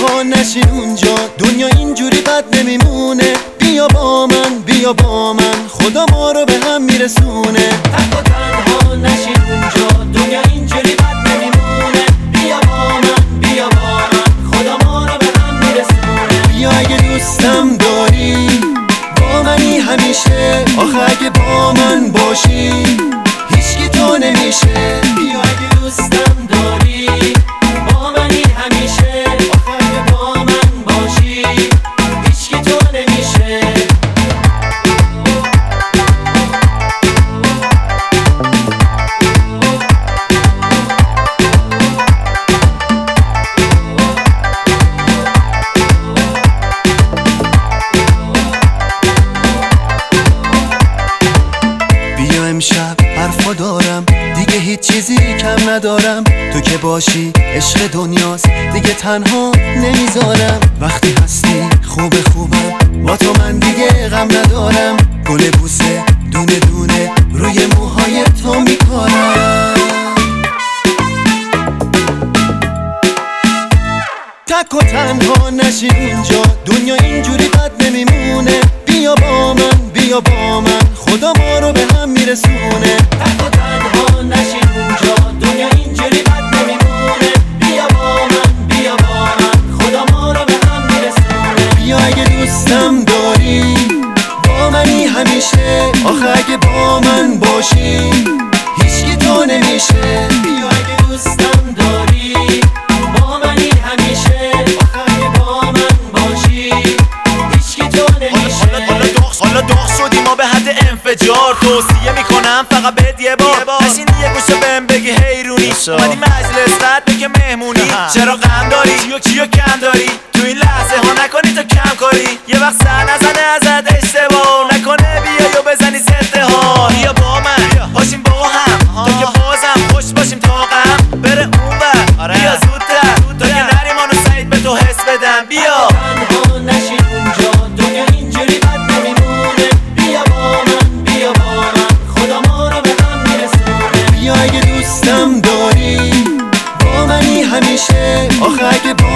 تنها نشین اونجا، دنیا اینجوری بد نمیمونه. بیا با من، بیا با من، خدا ما رو به هم میرسونه. تنها نشین اونجا، دنیا اینجوری بد نمیمونه. بیا با من، بیا با من، خدا ما رو به هم میرسونه. بیا اگه دوستم داری با منی همیشه، آخه اگه با من باشی هیچکی تو نمیشه. بیا اگه دوستم داری با منی همیشه، آخه اگه با من باشی هیچکی تو نمیشه. بیا امشب حرفا دارم، دیگه هیچ چیزی کم ندارم. تو که باشی عشق دنیاست، دیگه تنها نمیذارم. وقتی هستی خوبه خوبم، با تو من دیگه غم ندارم. گل بوسه دونه دونه روی موهای تو میکارم. تک و تنها نشین اونجا، دنیا اینجوری بد نمیمونه. بیا با من، بیا با من، خدا ما رو به هم میرسونه. تک و تنها نشین اونجا، دنیا اینجوری بد نمیمونه. بیا با من، بیا با من، خدا ما رو به هم میرسونه. بیا اگه دوستم داری با منی همیشه، آخه اگه با من باشی هیچکی تو نمیشه. بیا اگه دوستم داری با منی همیشه، آخه اگه با من باشی هیچکی تو نمیشه. حالا داغ شدیم ما به حد انفجار، توصیه میکنم فقط بهت یه بار نشین یه گوشه بهم بگی حیرونی. اومدی مجلس بعد بگه مهمونی، چرا غم داری چیو کم داری؟ تو این لحظه ها نکنی تو کم کاری، یه وقت سر نزنه ازت اشتباه نکنه بیای و بزنی ضد ها. بیا با من باشیم با هم، تا که بازم خوش باشیم تا غم بره اونور. بیا زودتر تا که نریم آنو سعید به تو حس بدم. بیا تنها نشین اونجا، دنیا اینجوری بد نمیمونه. بیا با من، بیا با من، خدا ما رو به هم میرسونه. بیا اگه دوستم داری با منی همیشه، آخه اگه با